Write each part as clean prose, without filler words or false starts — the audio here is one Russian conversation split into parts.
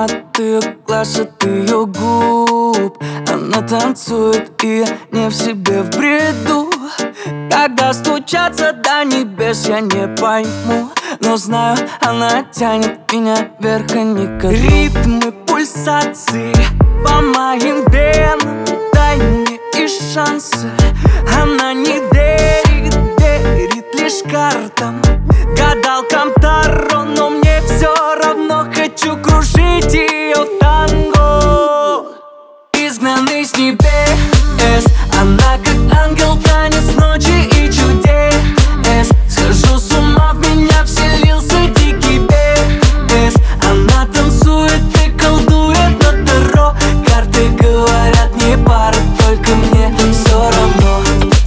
от ее глаз, от ее губ. Она танцует, и я не в себе, в бреду. Когда стучаться до небес, я не пойму, но знаю, она тянет меня вверх, а не ко дну. Ритмы пульсации по моим венам, дай мне и шансы. Она не верит, верит лишь картам, гадалкам Таро, но мне все равно, хочу кружить ее в танго. Изгнанный с небес, она как ангел, танец ночи и чудес. Схожу с ума, в меня вселился дикий бес. Она танцует и колдует на Таро. Карты говорят не пара, только мне все равно.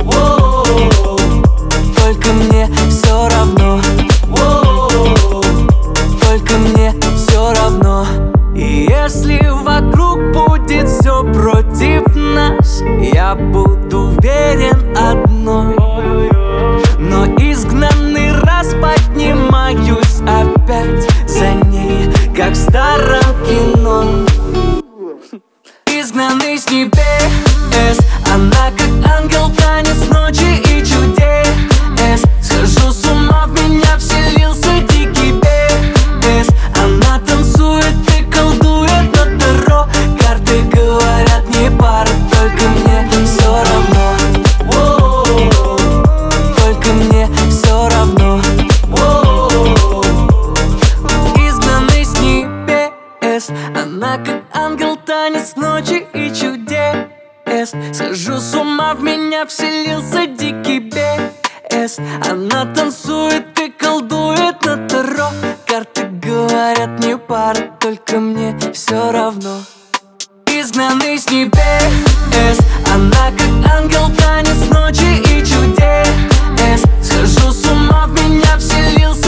Только мне все равно. Только мне все равно. И если вокруг будет все против нас, я буду верен одной. Но изгнанный раз поднимаюсь опять за ней, как в старом кино. Изгнанный с небес, она как ангел, танец ночи и чудес. Схожу с ума, в меня вселился дикий бес. Она танцует и колдует на Таро. Карты говорят не пара, только мне все равно. Только мне все равно. Изгнанный с небес, она как ангел, танец ночи и чудес. Схожу с ума, в меня вселился дикий бес. Она танцует и колдует на Таро. Карты говорят не пара, только мне все равно. Изгнанный с небес, она как ангел, танец ночи и чудес. Схожу с ума, в меня вселился